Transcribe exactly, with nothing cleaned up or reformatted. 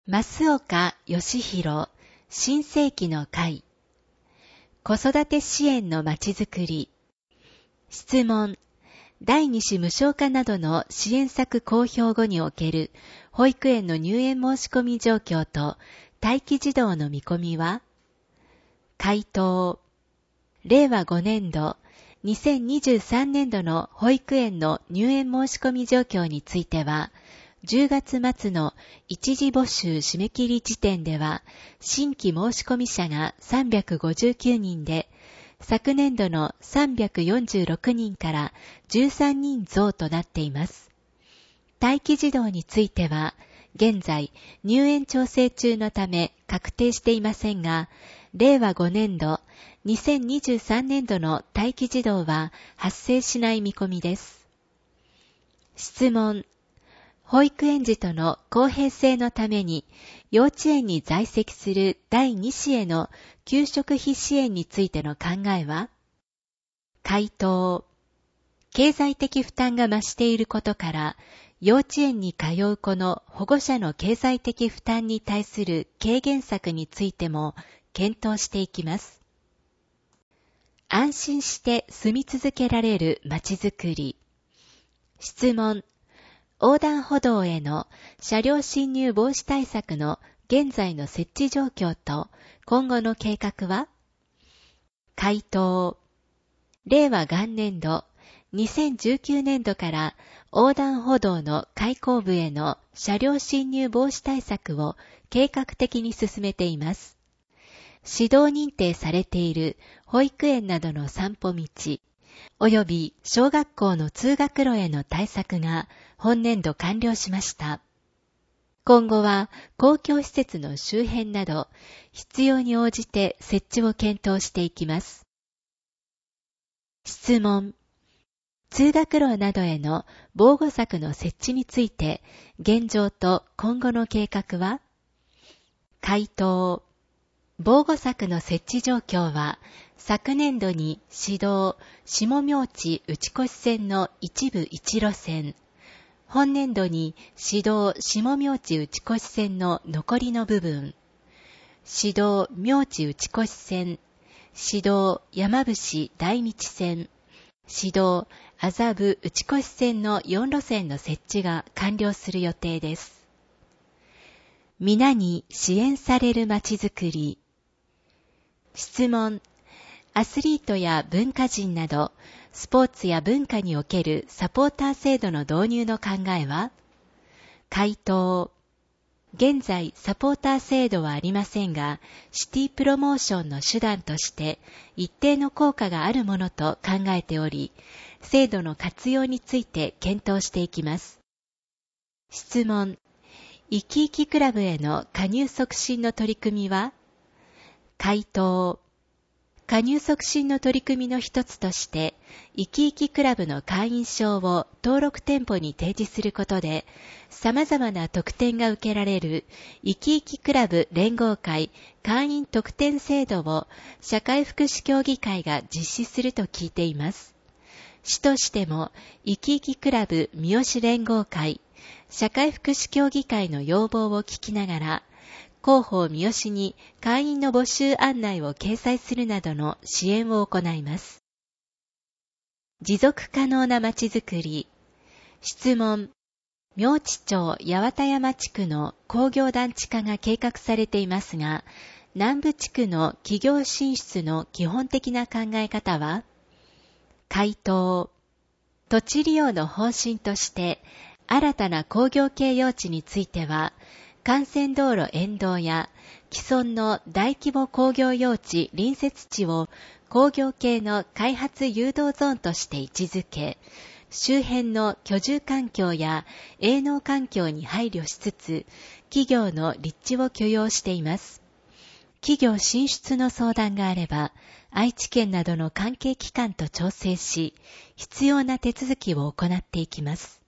増岡義弘新世紀の会子育て支援のまちづくり質問第二子無償化などの支援策公表後における保育園の入園申し込み状況と待機児童の見込みは回答れいわごねんどにせんにじゅうさんねんどの保育園の入園申し込み状況についてはじゅうがつまつの一次募集締め切り時点では新規申し込み者がさんびゃくごじゅうきゅうにんで昨年度のさんびゃくよんじゅうろくにんからじゅうさんにん増となっています。待機児童については現在入園調整中のため確定していませんがれいわごねんどにせんにじゅうさんねんどの待機児童は発生しない見込みです。質問保育園児との公平性のために幼稚園に在籍する第二子への給食費支援についての考えは回答経済的負担が増していることから幼稚園に通う子の保護者の経済的負担に対する軽減策についても検討していきます。安心して住み続けられるまちづくり質問横断歩道への車両進入防止対策の現在の設置状況と今後の計画は回答れいわ元年度にせんじゅうきゅうねんどから横断歩道の開口部への車両進入防止対策を計画的に進めています。指導認定されている保育園などの散歩道および小学校の通学路への対策が本年度完了しました。今後は公共施設の周辺など必要に応じて設置を検討していきます。質問通学路などへの防護柵の設置について現状と今後の計画は回答防護柵の設置状況は昨年度に市道下明地打越線の一部一路線本年度に市道下明地打越線の残りの部分市道明地打越線市道山伏大道線市道麻布打越線のよん路線の設置が完了する予定です。皆に支援されるまちづくり質問アスリートや文化人などスポーツや文化におけるサポーター制度の導入の考えは回答現在サポーター制度はありませんがシティプロモーションの手段として一定の効果があるものと考えており制度の活用について検討していきます。質問いきいきクラブへの加入促進の取り組みは回答加入促進の取り組みの一つとして、いきいきクラブの会員証を登録店舗に提示することで、様々な特典が受けられるいきいきクラブ連合会会員特典制度を社会福祉協議会が実施すると聞いています。市としても、いきいきクラブ三好連合会、社会福祉協議会の要望を聞きながら、広報三好に会員の募集案内を掲載するなどの支援を行います。持続可能なまちづくり。質問。明知町八幡山地区の工業団地化が計画されていますが、南部地区の企業進出の基本的な考え方は回答。土地利用の方針として、新たな工業系用地については、幹線道路沿道や既存の大規模工業用地隣接地を工業系の開発誘導ゾーンとして位置づけ、周辺の居住環境や営農環境に配慮しつつ、企業の立地を許容しています。企業進出の相談があれば、愛知県などの関係機関と調整し、必要な手続きを行っていきます。